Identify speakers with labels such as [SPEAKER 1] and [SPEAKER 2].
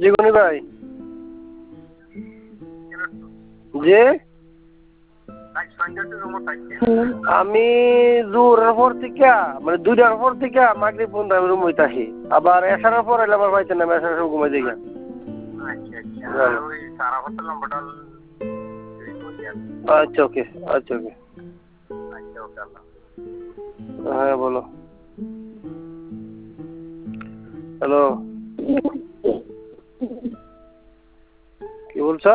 [SPEAKER 1] জি গনি ভাই, যে আমি জোরের পর থেকে মানে 2টার পর থেকে মাগরিব পর্যন্ত আমি রুম হইতে আসি, আবার এসারের পর এলে আমার পাইতেন না, এসারের সময় ঘুমাই দিই। আচ্ছা ওকে, আচ্ছা ওকে, হ্যাঁ বলো। হ্যালো, কি বলছো?